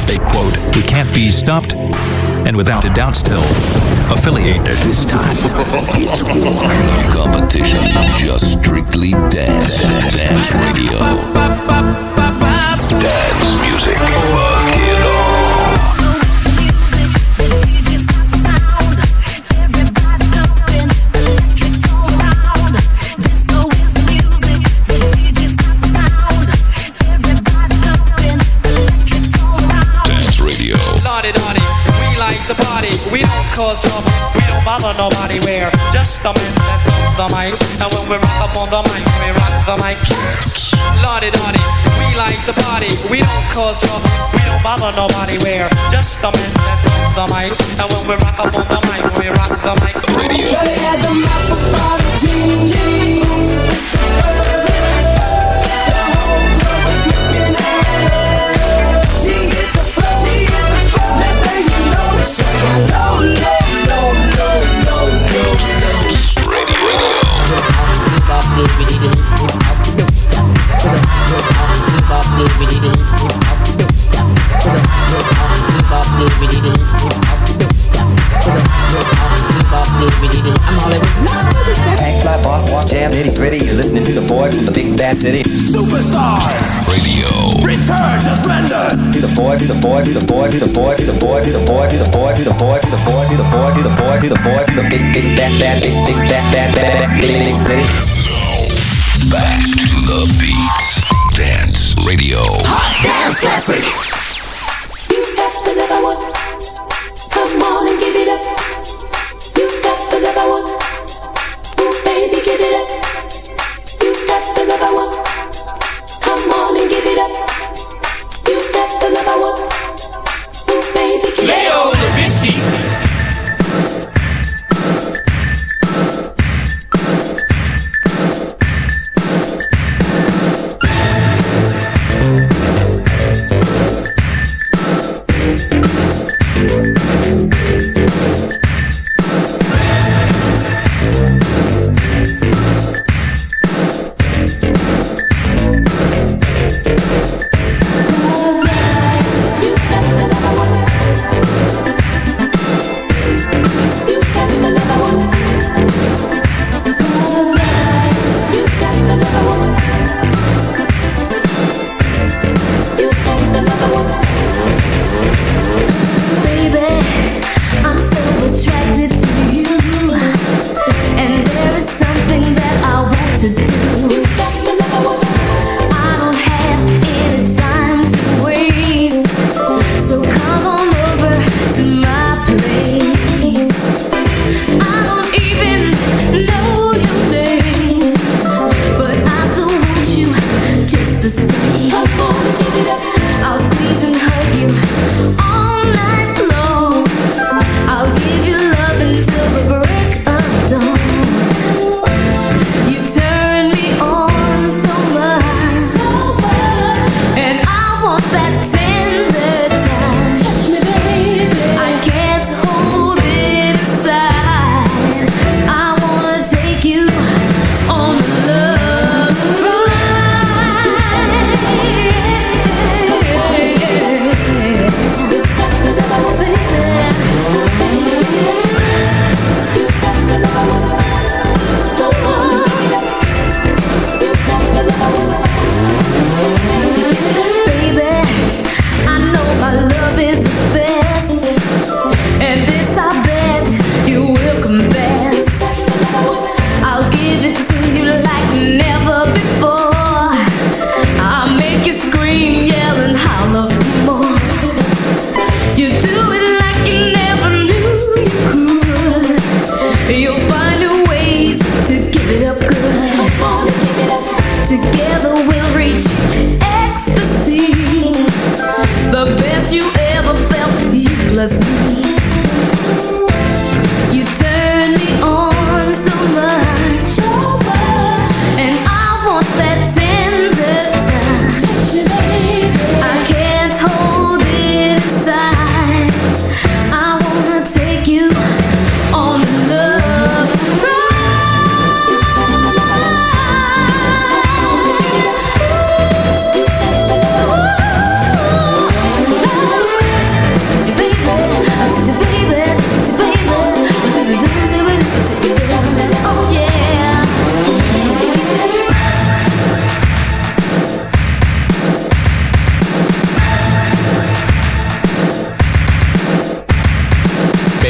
They quote, "We can't be stopped," and without a doubt still affiliated. This time, it's war. No competition, just strictly dance. Dance radio. Dance music. Fuck it all. The party, we don't cause trouble, we don't bother nobody, we're just the men that's on the mic. And when we rock up on the mic, we rock the mic. Lordy dotty, we like the party, we don't cause trouble, we don't bother nobody, we're just the men that's on the mic. And when we rock up on the mic, we rock the mic. Radio. Shawty had the mouth of prodigy. Tank fly, boss, walk, jam, nitty gritty. You're listening to the boy from the big bad city. Superstars. Radio. Return to splendor. To the boy, to the boy, to the boy, to the boy, to the boy, to the boy, to the boy, to the boy, to the boy, to the boy, to the boy, to the boy, to the big bad big city. Now, back to the beats. Dance radio. Hot dance classic. You got the love I want. Come on and give it up. You got the love I want. Ooh, baby, give it up. You got the love I want. Come on and give it up. You got the love I want. Ooh, baby, give it up. Leo Levinsky.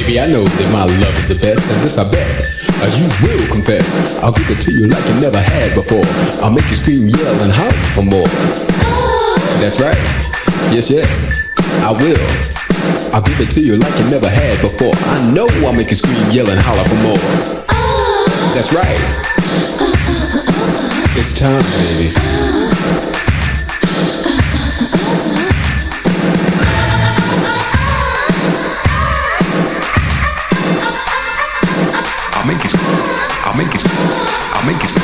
Baby, I know that my love is the best, and this I bet you will confess. I'll give it to you like you never had before. I'll make you scream, yell, and holler for more. That's right. Yes, yes, I will. I'll give it to you like you never had before. I know I'll make you scream, yell, and holler for more. That's right. It's time, baby. I'll make you scream. I'll make you scream. I'll make you scream.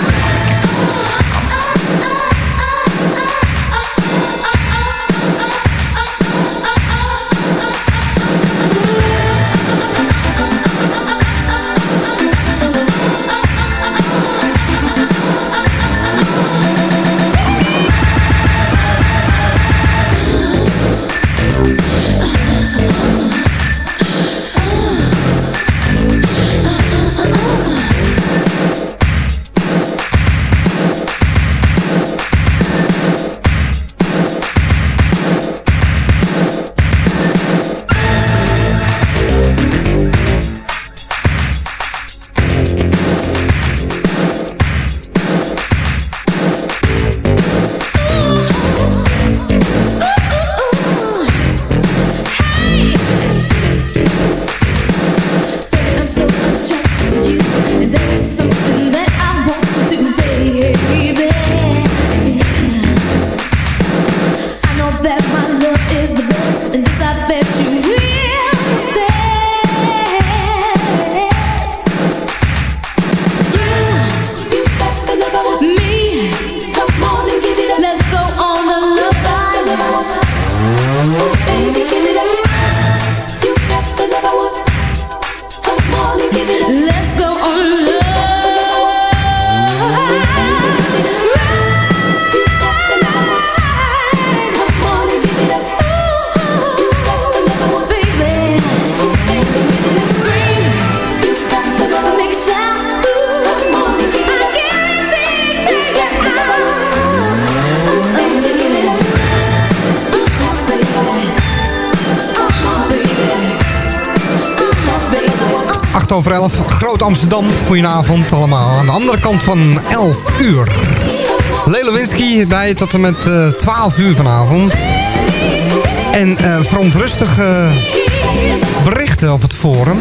Over 11, Groot Amsterdam. Goedenavond allemaal. Aan de andere kant van 11 uur. Lelewinski bij tot en met 12 uur vanavond. En verontrustige berichten op het forum.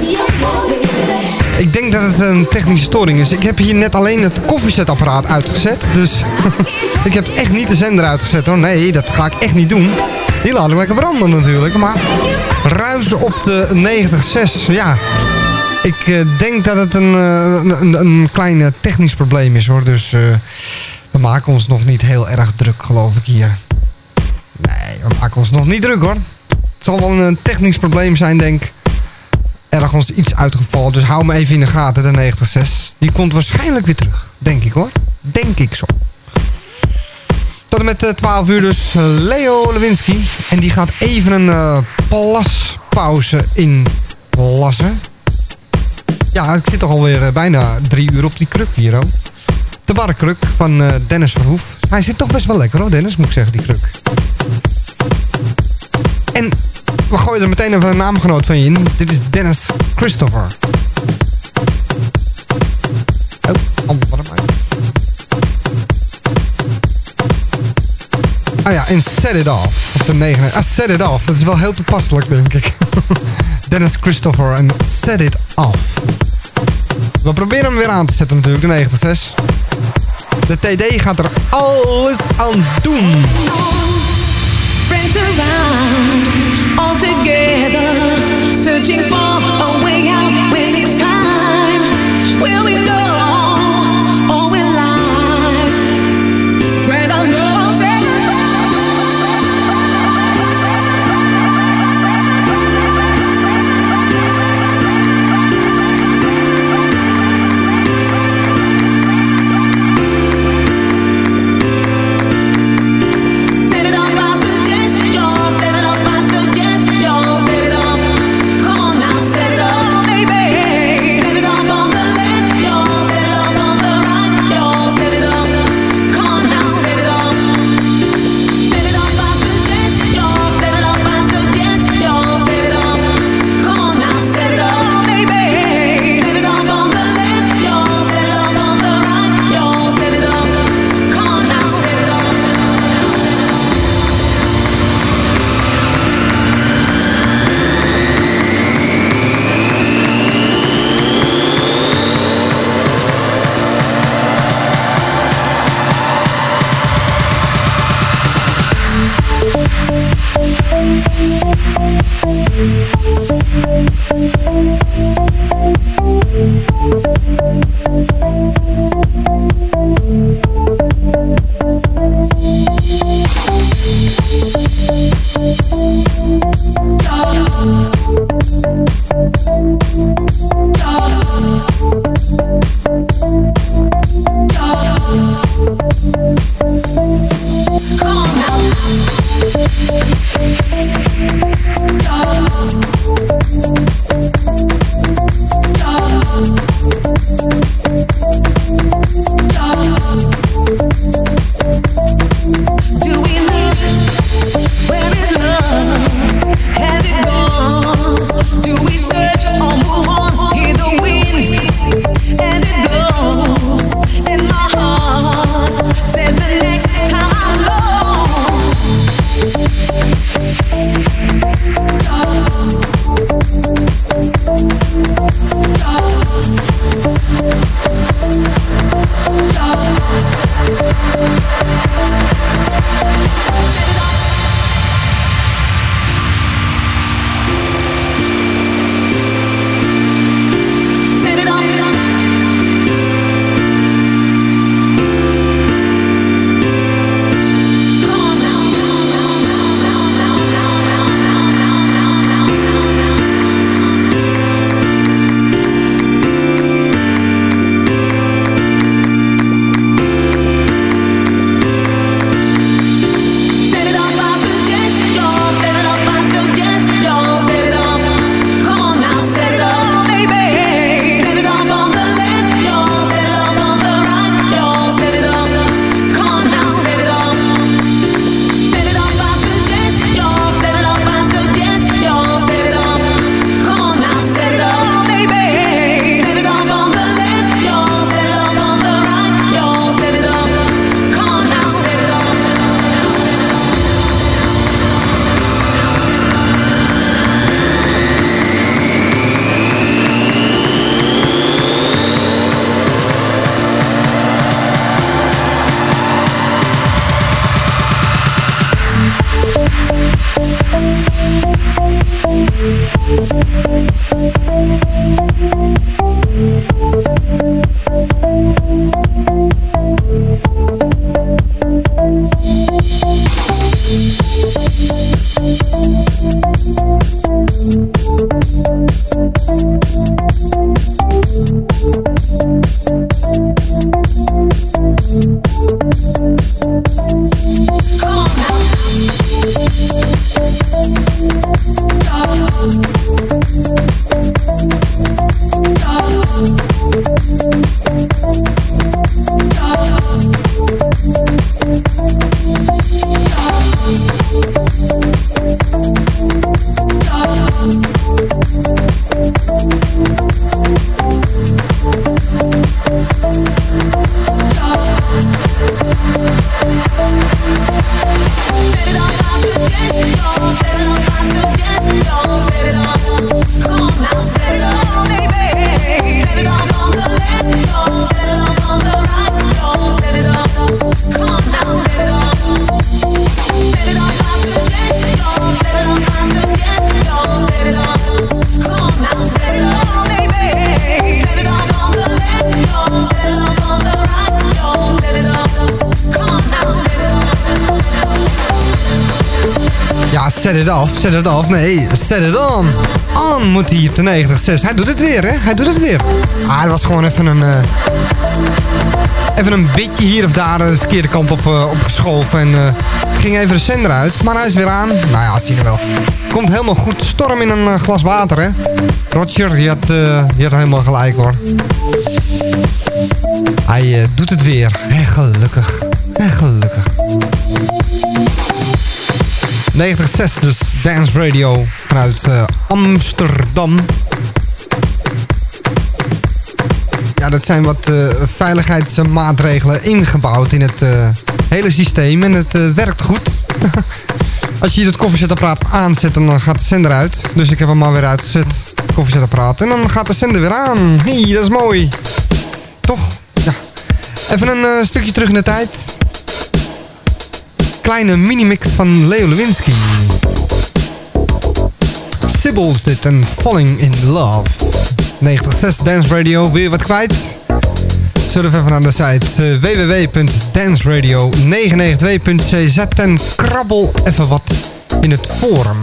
Ik denk dat het een technische storing is. Ik heb hier net alleen het koffiezetapparaat uitgezet. Dus ik heb echt niet de zender uitgezet hoor. Nee, dat ga ik echt niet doen. Die laat ik lekker branden natuurlijk. Maar ruisen op de 90.6. Ja. Ik denk dat het een klein technisch probleem is hoor. Dus we maken ons nog niet heel erg druk geloof ik hier. Nee, we maken ons nog niet druk hoor. Het zal wel een technisch probleem zijn denk ik. Ergens iets uitgevallen. Dus hou me even in de gaten de 90.6. Die komt waarschijnlijk weer terug. Denk ik hoor. Denk ik zo. Tot en met 12 uur dus Leo Lewinski. En die gaat even een plaspauze inlassen. Ja, ik zit toch alweer bijna 3 uur op die kruk hier, hoor. De barkruk van Dennis Verhoef. Hij zit toch best wel lekker, hoor, Dennis, moet ik zeggen, die kruk. En we gooien er meteen even een naamgenoot van je in. Dit is Dennis Christopher. Oh, andere mij. Ah ja, en Set It Off. Op de 9. Ah, Set It Off. Dat is wel heel toepasselijk, denk ik. Dennis Christopher en Set It Off. We proberen hem weer aan te zetten natuurlijk, de 90.6. De TD gaat er alles aan doen. Friends around, all together, searching for a way out when it's time. Will we know, or will life grant us no Set it Set it off. Nee, set it on. On moet hij op de 90.6. Hij doet het weer, hè? Hij doet het weer. Ah, het was gewoon even een beetje hier of daar de verkeerde kant op geschoven. En ging even de zender uit. Maar hij is weer aan. Nou ja, zie je wel. Komt helemaal goed. Storm in een glas water, hè? Roger, je had helemaal gelijk, hoor. Hij doet het weer. Echt gelukkig. Echt gelukkig. 90.6, dus Dance Radio vanuit Amsterdam. Ja, dat zijn wat veiligheidsmaatregelen ingebouwd in het hele systeem. En het werkt goed. Als je hier het koffiezetapparaat aanzet, dan gaat de zender uit. Dus ik heb hem maar weer uitgezet, het koffiezetapparaat. En dan gaat de zender weer aan. Hey, dat is mooi. Toch? Ja. Even een stukje terug in de tijd. Kleine minimix van Leo Lewinsky. Sibbles dit en Falling in Love. 90.6 Dance Radio. Wil je wat kwijt? Surf even naar de site www.danceradio992.cz en krabbel even wat in het forum.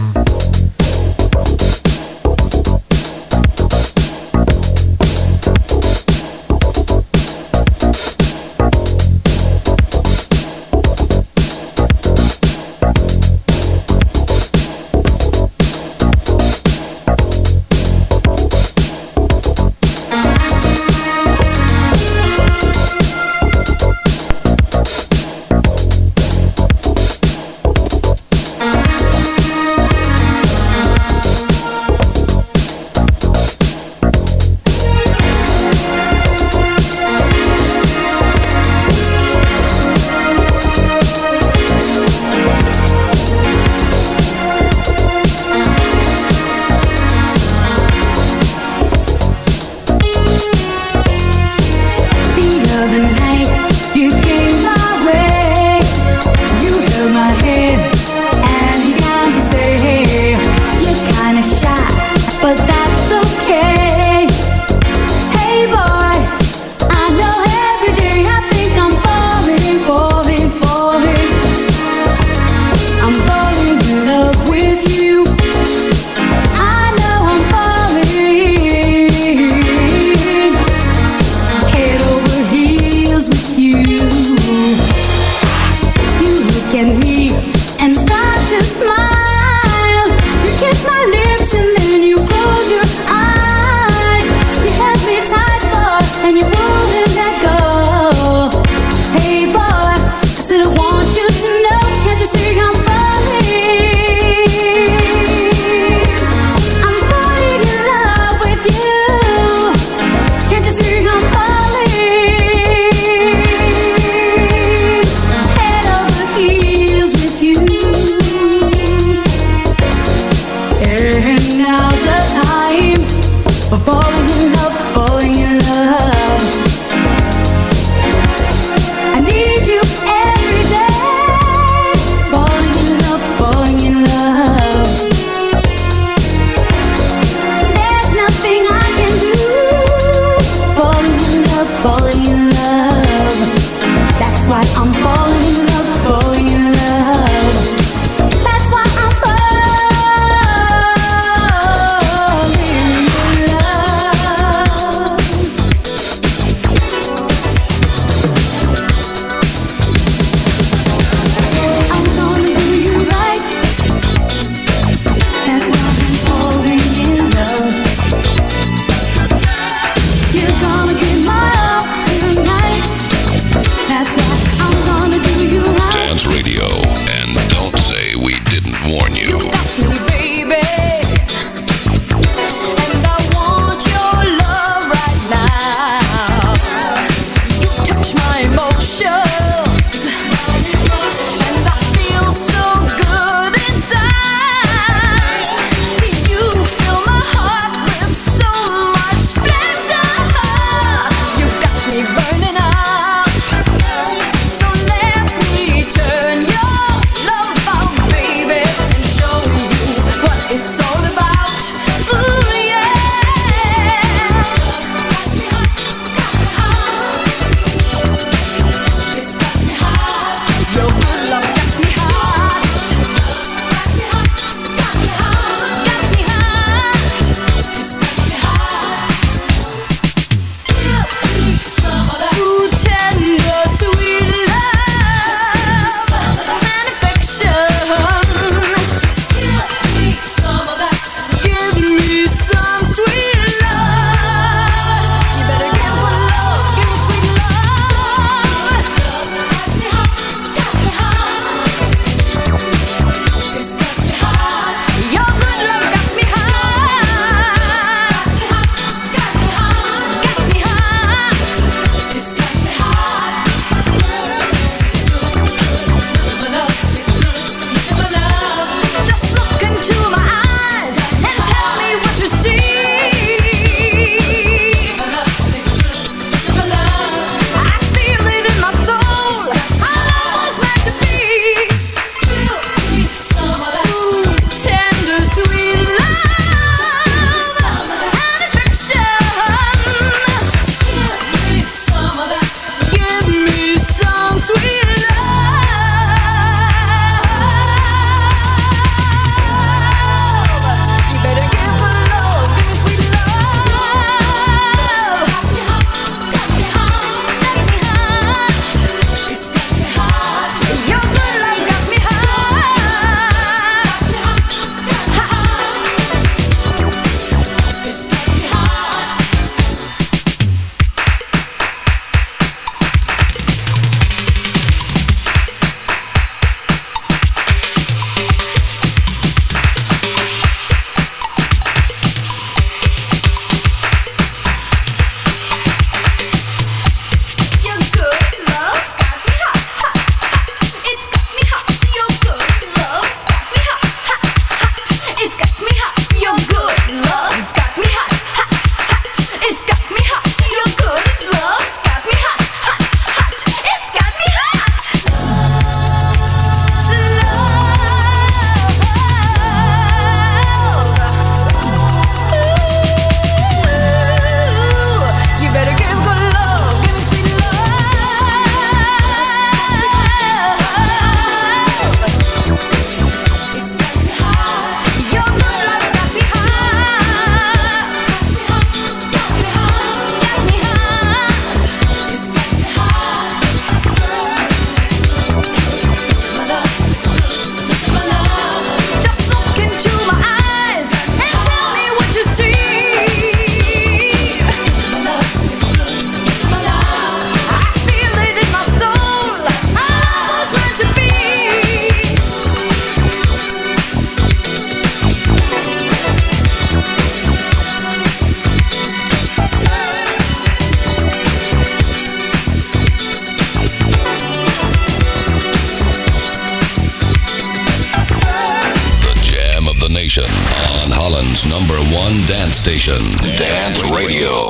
competition on Holland's #1 dance station, Dance Radio.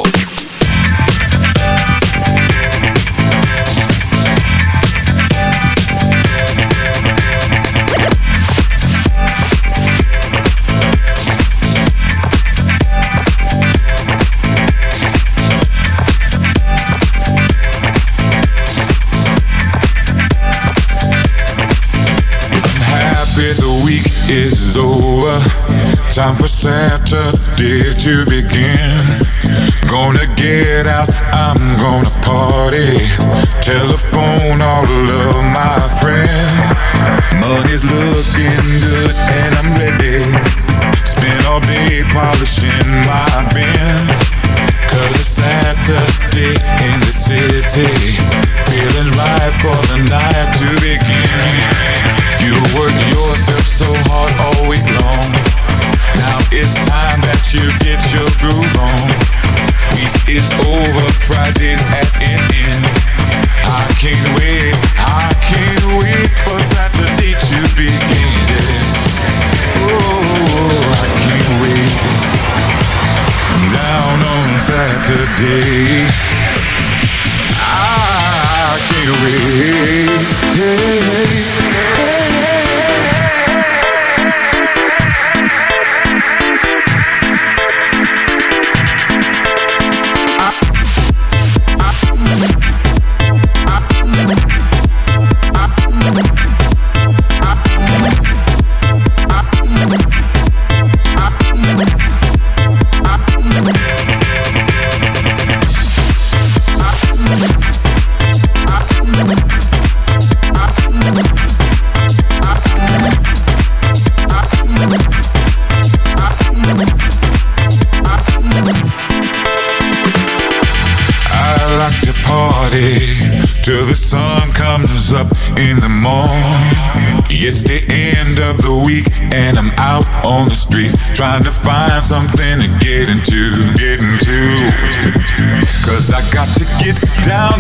Is over. Time for Saturday to begin. Gonna get out, I'm gonna party. Telephone all of my friends. Money's looking good and I'm ready. Spend all day polishing my Benz. 'Cause it's Saturday in the city. Feeling right for the night to begin. You work yourself so hard all week long. Now it's time that you get your groove on. Week is over, Friday's at an end. I can't wait for Saturday to begin. Oh, I can't wait. Down on Saturday, I can't wait. Hey. Till the sun comes up in the morning. It's the end of the week and I'm out on the streets trying to find something to get into. 'Cause I got to get down.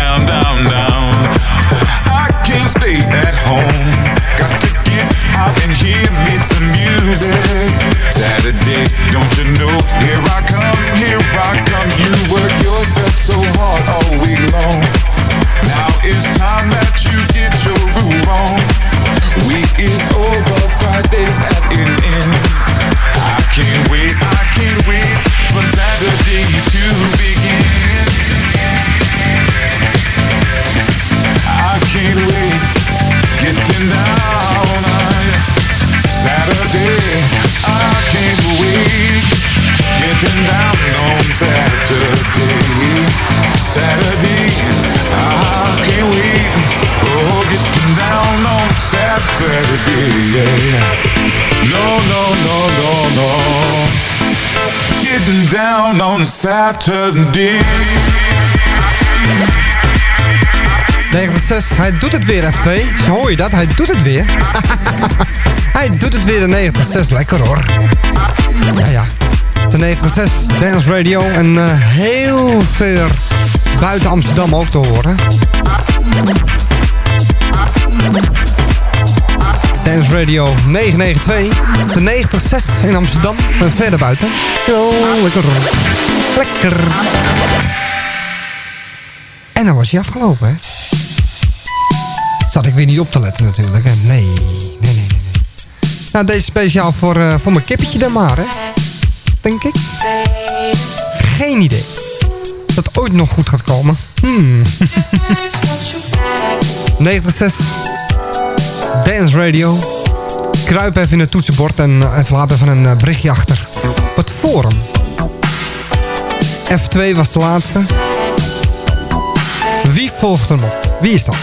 I can't stay at home. Got to get out and hear me some music. Saturday, don't you know, here I come. You work yourself so hard all week long. Now it's time that you get your groove on. Week is over, Friday's at an end. I can't wait for Saturday to begin. I can't wait, getting down on Saturday. I can't wait, getting down on Saturday. I can't wait. Oh, getting down on Saturday, yeah. No. Getting down on Saturday. 96, hij doet het weer, F2. Hoor je dat? Hij doet het weer. Hij doet het weer, de 96. Lekker hoor. Ja. De 96, Dance Radio. En heel veel buiten Amsterdam ook te horen. Dance Radio 992. De 96 in Amsterdam. En verder buiten. Zo, lekker. En dan was hij afgelopen, hè. Zat ik weer niet op te letten natuurlijk, hè. Nee. Nou, deze speciaal voor mijn kippetje dan maar, hè. Denk ik. Geen idee. Dat ooit nog goed gaat komen. 96 Dance Radio. Kruip even in het toetsenbord en even laat even een berichtje achter. Op het forum. F2 was de laatste. Wie volgt er nog? Wie is dat?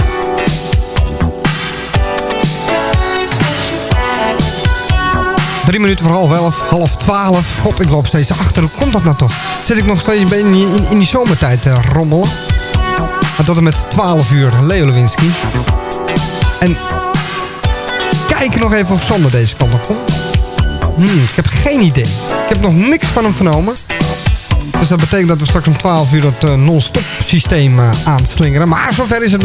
Drie minuten voor 11:30. God, ik loop steeds achter. Hoe komt dat nou toch? Zit ik nog steeds een beetje in die zomertijd te rommelen. Maar tot en met 12 uur, Leo Lewinsky. En kijk nog even of Sander deze kant op komt. Ik heb geen idee. Ik heb nog niks van hem vernomen. Dus dat betekent dat we straks om 12 uur dat non-stop systeem aanslingeren. Maar zover is het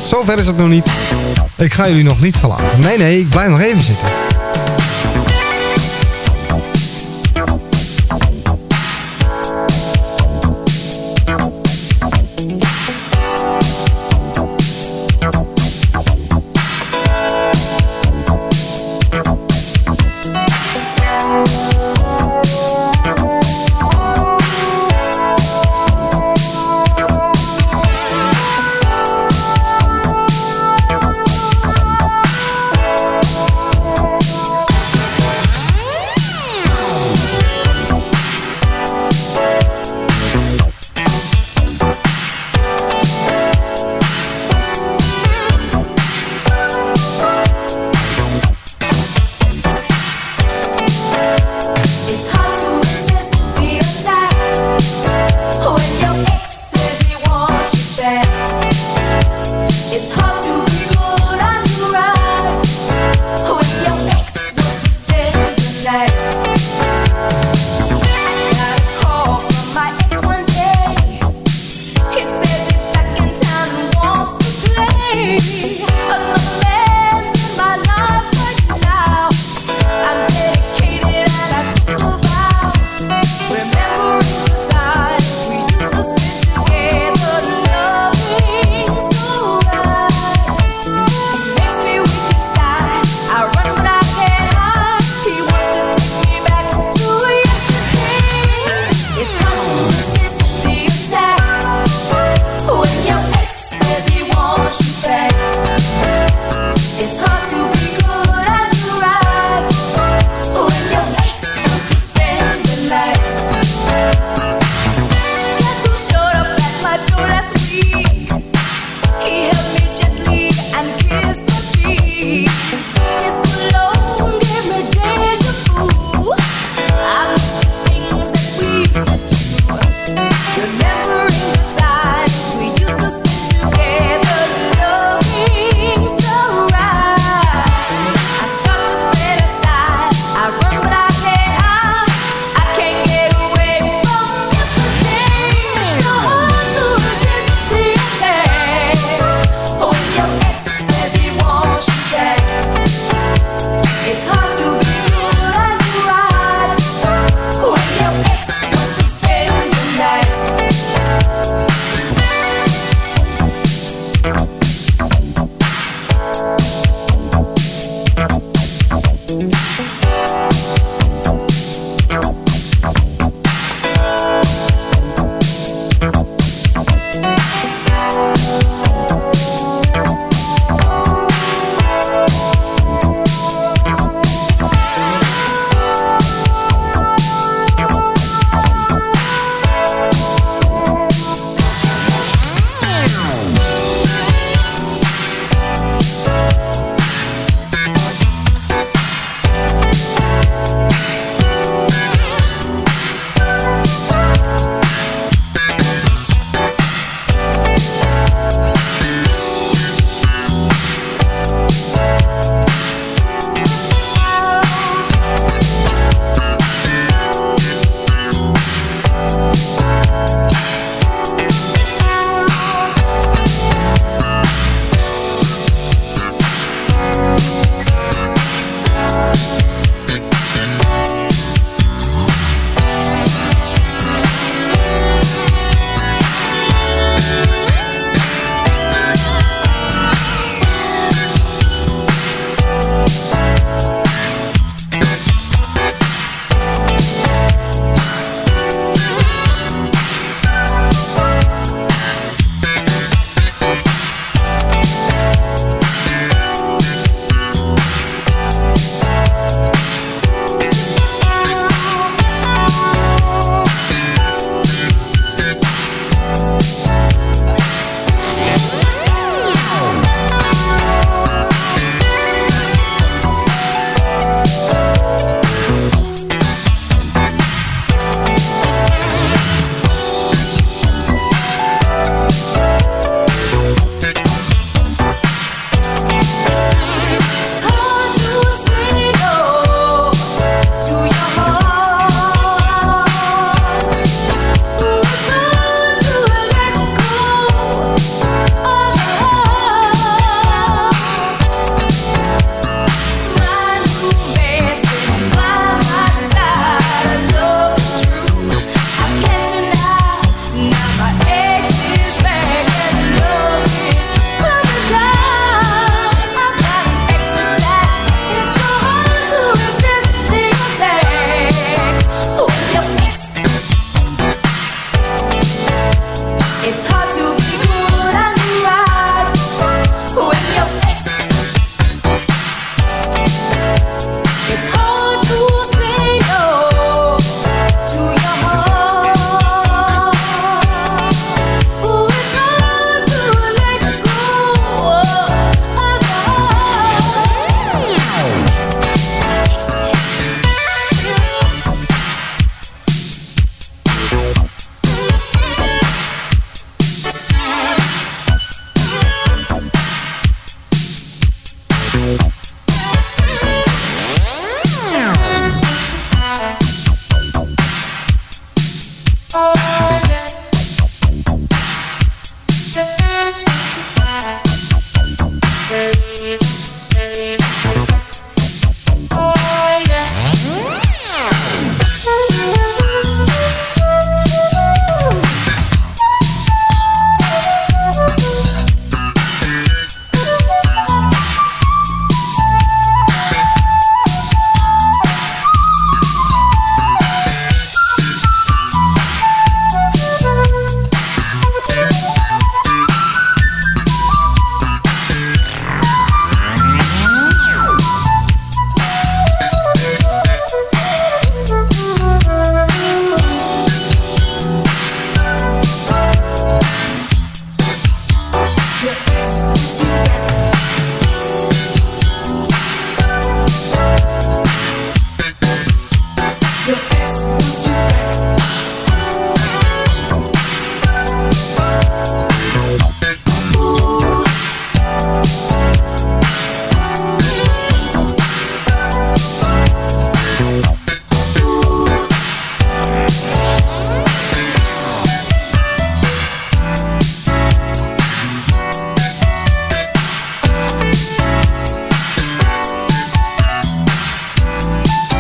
nog niet. Ik ga jullie nog niet verlaten. Nee, ik blijf nog even zitten.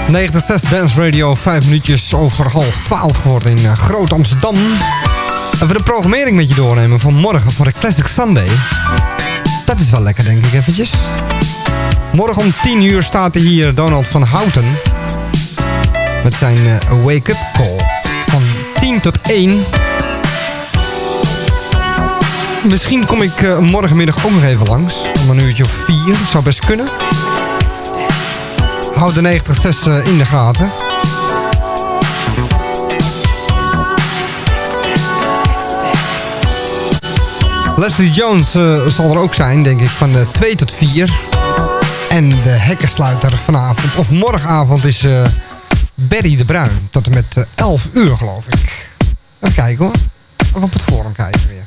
96 Dance Radio, 5 minuutjes over 11:30 geworden in Groot Amsterdam. Even de programmering met je doornemen van morgen voor de Classic Sunday. Dat is wel lekker, denk ik eventjes. Morgen om 10 uur staat er hier Donald van Houten met zijn wake-up call van 10 tot 1. Misschien kom ik morgenmiddag ook nog even langs, om een uurtje of 4, dat zou best kunnen. Houd de 96 in de gaten. Leslie Jones zal er ook zijn, denk ik, van 2 tot 4. En de hekkensluiter vanavond, of morgenavond, is Barry de Bruin. Tot en met 11 uur, geloof ik. Even kijken hoor. Even op het forum kijken weer.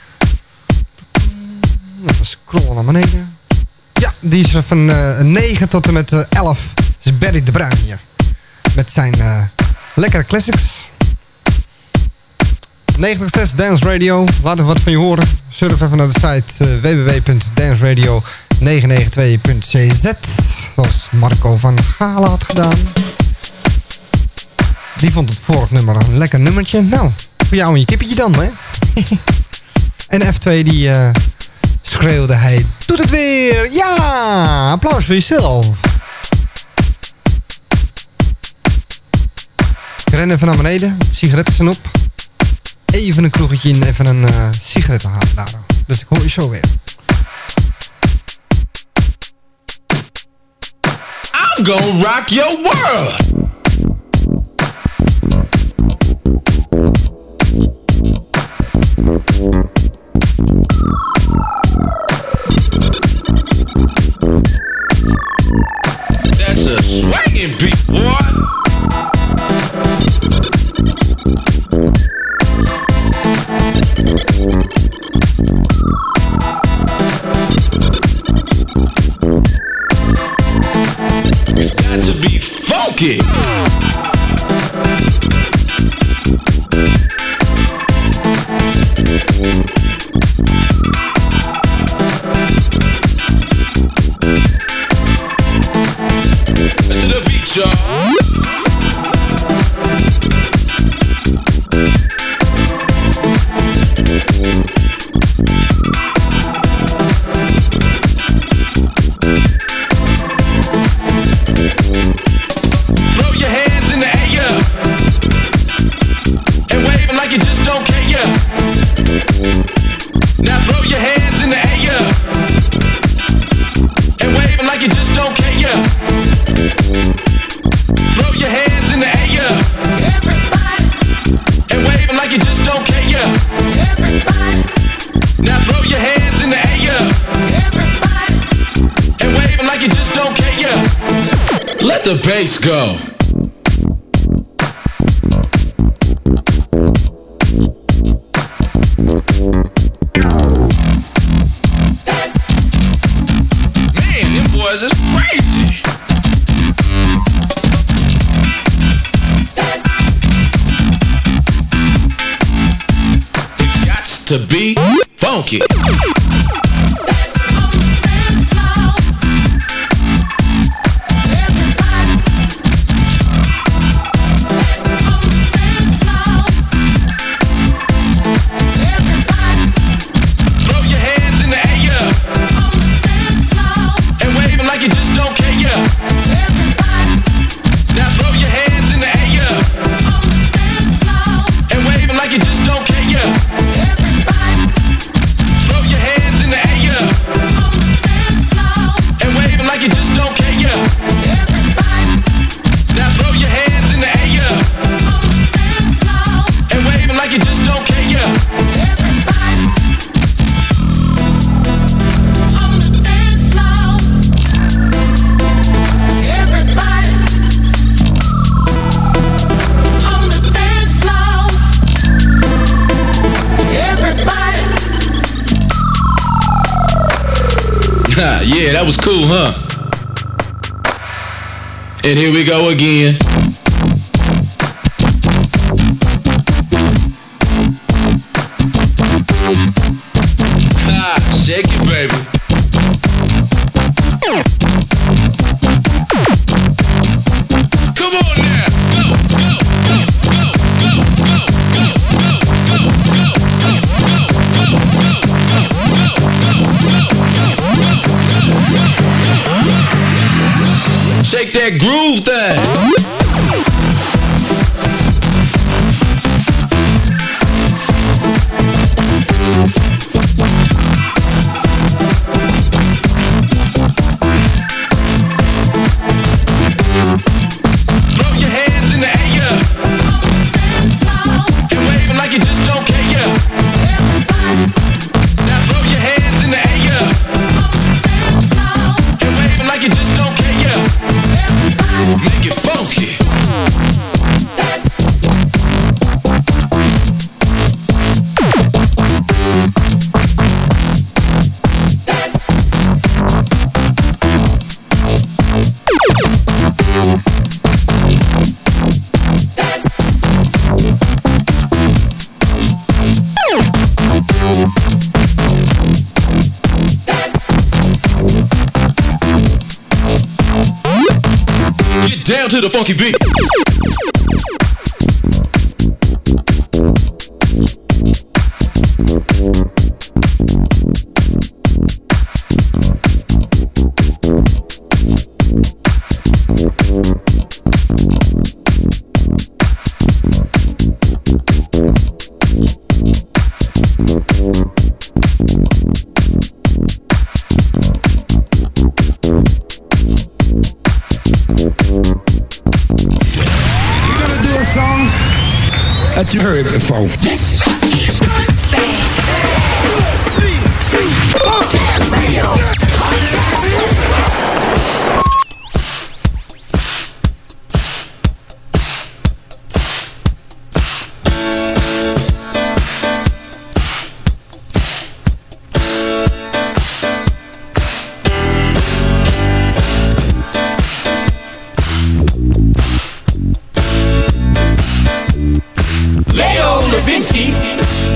Even scrollen naar beneden. Ja, die is van 9 tot en met 11. Is Barry de Bruin hier. Met zijn lekkere classics. 96 Dance Radio. Laat even wat van je horen. Surf even naar de site www.danceradio992.cz. Zoals Marco van Galen had gedaan. Die vond het vorig nummer een lekker nummertje. Nou, voor jou en je kippetje dan, hè? En F2 die schreeuwde hij. Doet het weer! Ja! Applaus voor jezelf. Ik ren even naar beneden. Sigaretten zijn op. Even een kroegetje in. Even een sigaret halen daar. Dus ik hoor je zo weer. I'm gonna rock your world. That's a swinging beat, boy. It's got to be funky. To the beat, y'all. Throw your hands in the air and wave them like you just don't care. Now throw your hands in the air and wave them like you just don't care. Throw your hands in the air, everybody, and wave them like you just don't care. Everybody. Now throw your hands in the air, everybody, and wave them like you just don't care. Let the bass go. Man, them boys is crazy. It got to be funky. Yeah, that was cool, huh? And here we go again. Shake it, baby. smooth thing. Throw your hands in the air and wave them like you just don't care. Now throw your hands in the air and wave them like you just don't care. Make it funky. Get down to the funky beat. That you heard before. Levinsky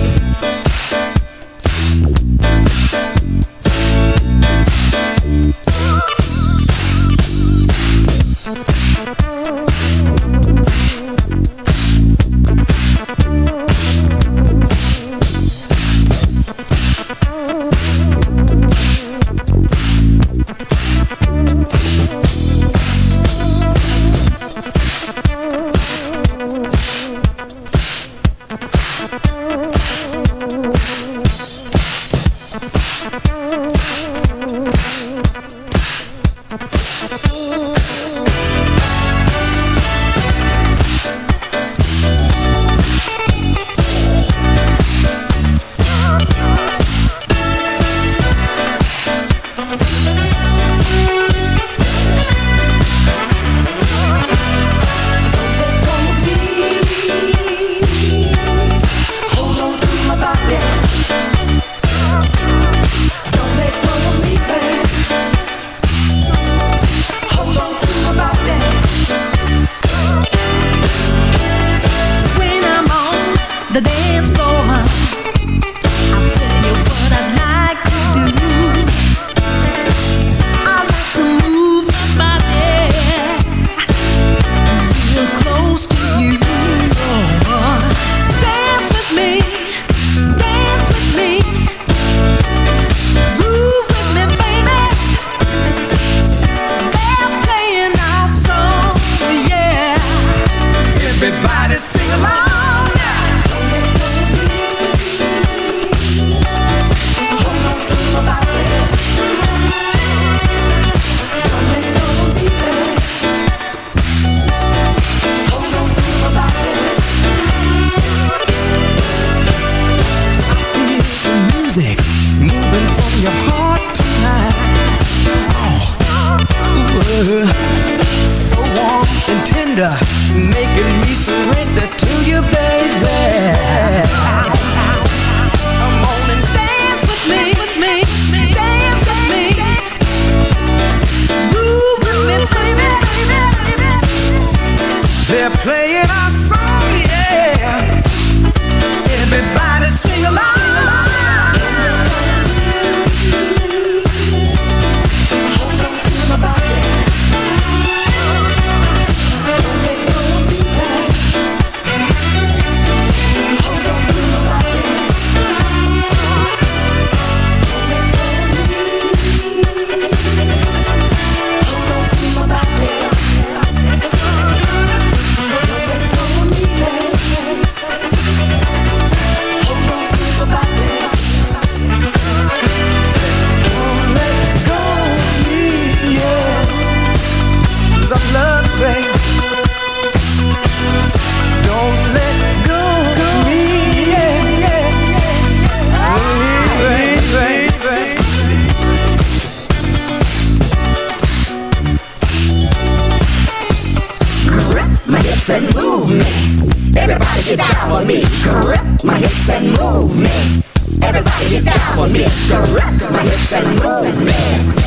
my hips and move me. Everybody get down on me. Grip my hips and move me. Everybody get down on me. Grip my hips and move me.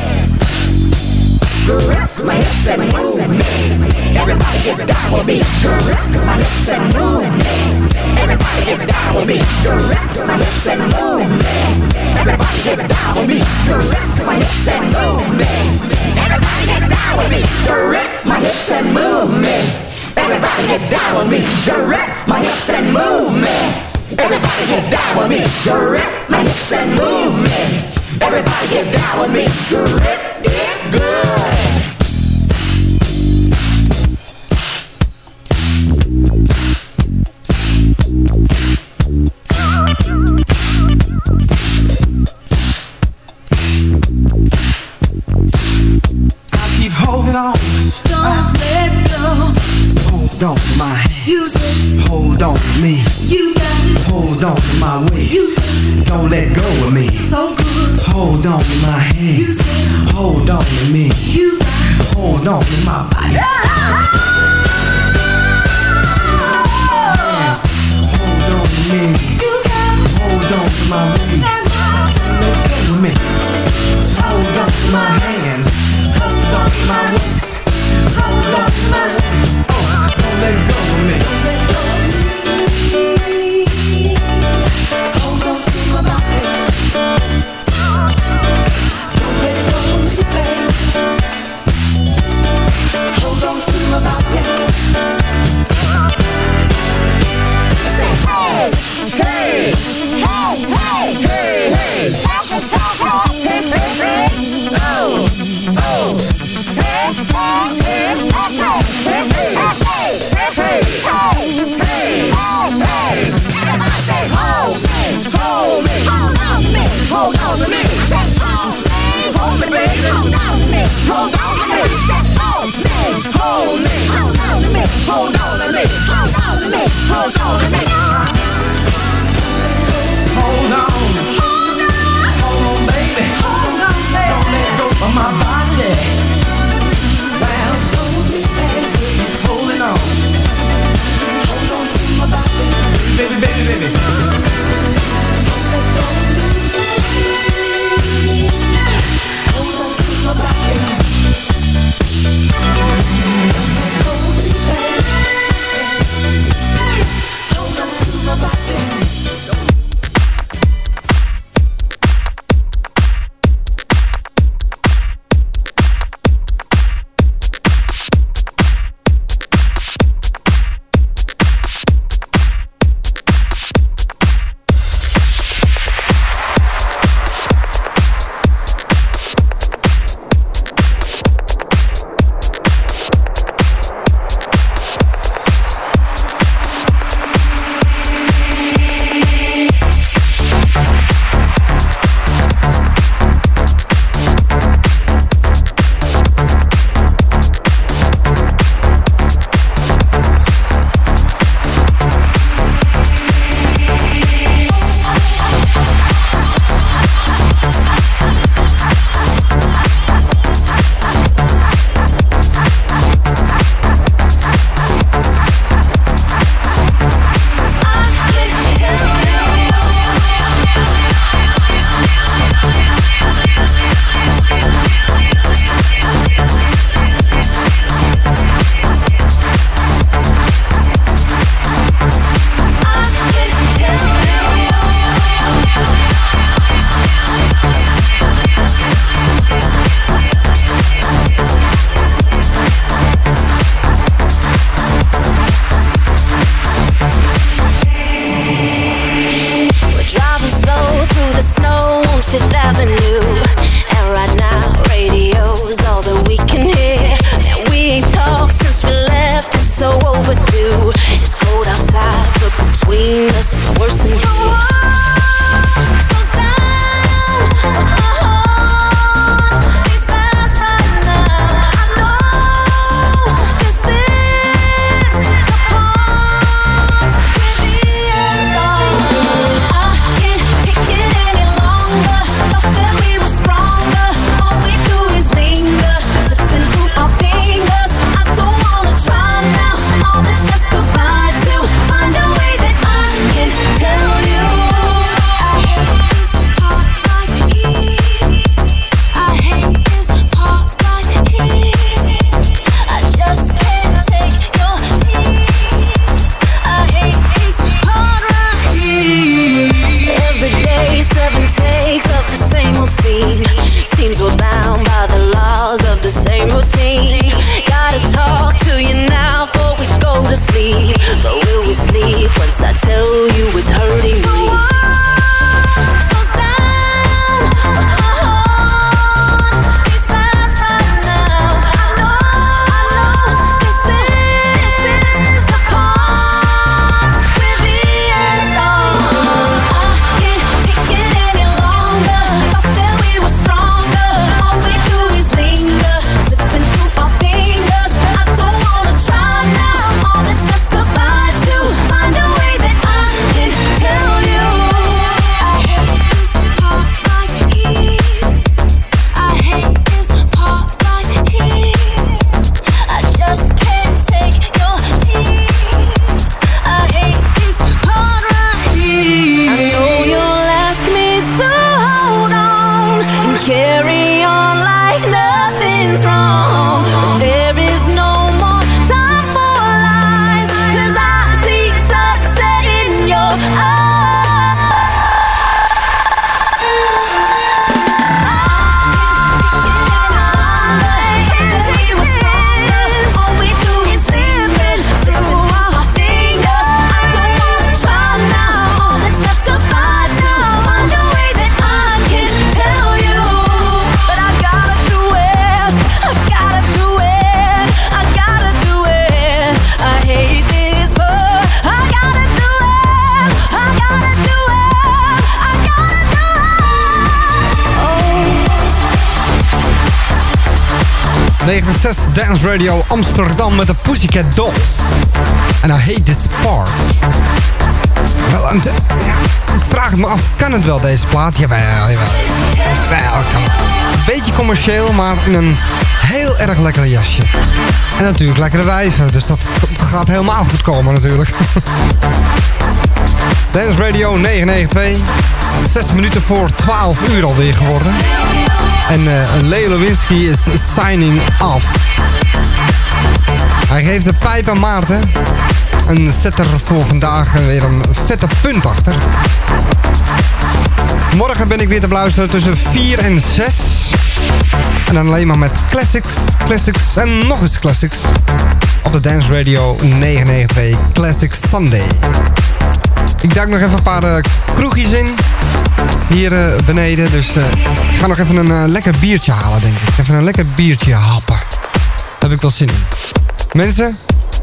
Grip my hips and move me. Everybody get down on me. Grip my hips and move me. Everybody get down on me. Grip my hips and move me. Everybody get down on me. Grip my hips and move me. Everybody get down on me. Grip my hips and move me. Everybody get down on me. Grip my hips and move me. Everybody get down on me. Grip my hips and move me. Everybody get down on me. Grip it good. Holding on, don't let go. Hold on to my hand. You said, hold on to me. You got it. Hold on to my waist. You said, don't let go of me. So good. Hold on to my hand. You said, hold on to me. You got it. Hold on to my body. Hands. Hold on to me. You got it. Hold on to my waist. Don't let go of me. Hold on to my hands. Hold on to my waist. Hold on to my waist. Don't let go of me. Hold on to my body. Don't let go of me, babe. Hold on to my body. Say hey, hey, hey, hey, hey, hey, hey, hey, hey, oh, oh. Hold on to me, say hold me, hold me, baby. Hold on to me, hold on to me, say hold me, hold me, hold on to me, hold on to me, hold on to me, hold on to me. Hold on, hold on, baby, hold on, baby. Don't let go of my body. Well, holding on, hold on to my body, baby, baby, baby. Hold on to 96 Dance Radio Amsterdam met de Pussycat Dolls. En I Hate This Part. Wel, ik vraag het me af, kan het wel deze plaat? Jawel, kan het. Een beetje commercieel, maar in een heel erg lekker jasje. En natuurlijk lekkere wijven, dus dat gaat helemaal goed komen natuurlijk. Dance Radio 992. 6 minuten voor 12 uur alweer geworden. En Leo Lewinsky is signing off. Hij geeft de pijp aan Maarten. En zet er voor vandaag weer een vette punt achter. Morgen ben ik weer te beluisteren tussen 4 en 6. En dan alleen maar met classics en nog eens classics. Op de Dance Radio 992 Classic Sunday. Ik duik nog even een paar kroegjes in. Hier beneden. Dus ik ga nog even een lekker biertje halen, denk ik. Even een lekker biertje happen. Daar heb ik wel zin in. Mensen,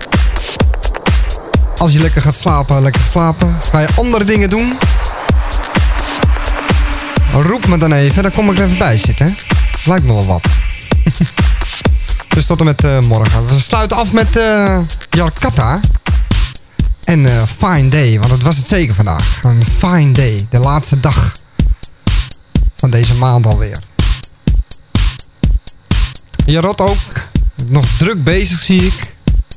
als je lekker gaat slapen, lekker slapen. Ga je andere dingen doen? Roep me dan even, dan kom ik er even bij zitten. Hè? Lijkt me wel wat. Dus tot en met morgen. We sluiten af met Jalkata. En Fine Day, want dat was het zeker vandaag. Een fine day, de laatste dag van deze maand alweer. Jarot ook, nog druk bezig zie ik.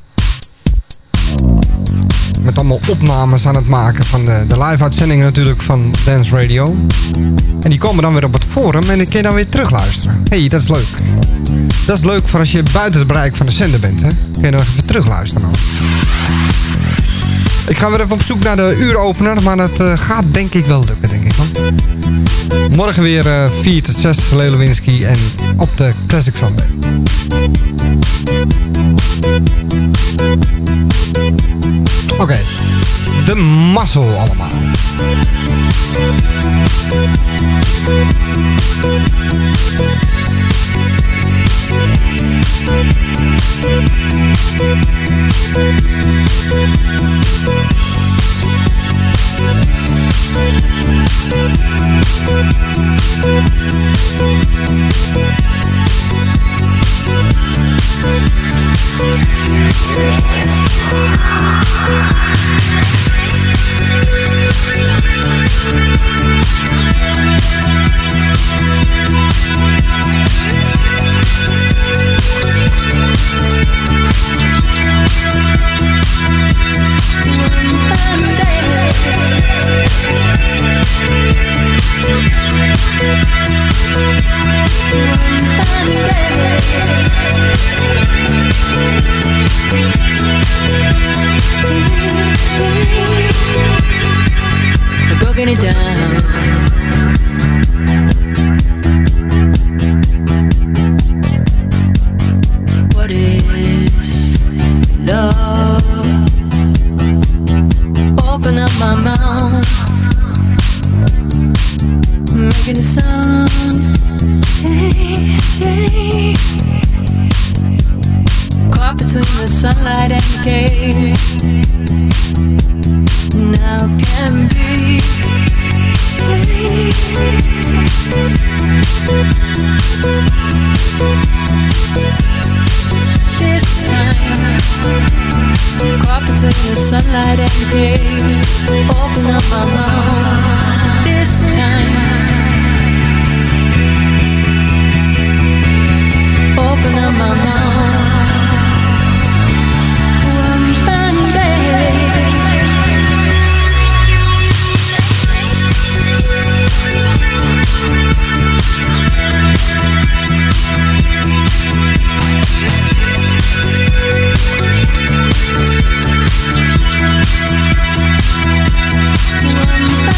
Met allemaal opnames aan het maken van de live uitzendingen natuurlijk van Dance Radio. En die komen dan weer op het forum en dan kun je dan weer terugluisteren. Hé, dat is leuk. Dat is leuk voor als je buiten het bereik van de zender bent, hè. Kun je dan even terugluisteren. Ik ga weer even op zoek naar de uuropener, maar dat gaat denk ik wel lukken, denk ik. Man. Morgen weer 4 tot 6 Leo Lewinsky en op de Classic Sunday. Oké, de mazzel allemaal. Broken it down. What is love? Open up my mouth, making a sound. Hey, hey. Caught between the sunlight and the cave. Now can be. This time, caught between the sunlight and the day. Open up my mouth. This time, open up my mouth. One fine day. One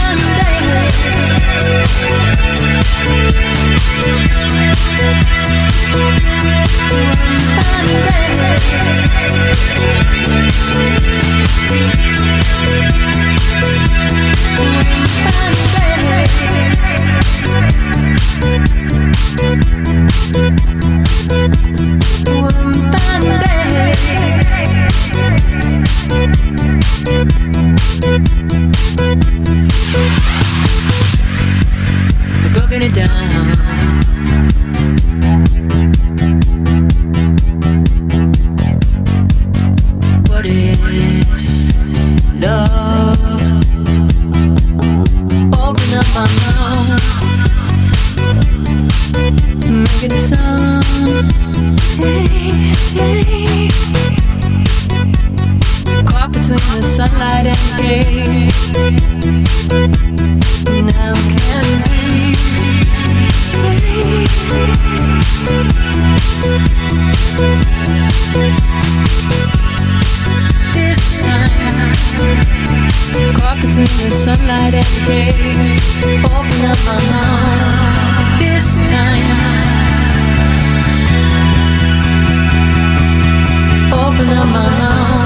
what is love. Open up my mouth, making a sound. Hey, hey. Caught between the sunlight and the day. Now can we? This time, caught between the sunlight and the day. Open up my mouth. This time, open up my mouth.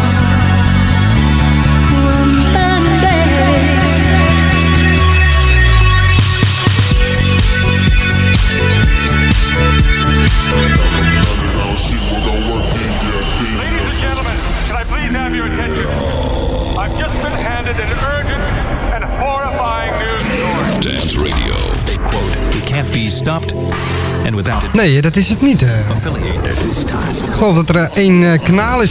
Have your attention. I've just been handed an urgent and horrifying news story. Dance Radio. They quote, "We can't be stopped." And without it. Nee, dat is het niet. Ik geloof dat er één kanaal is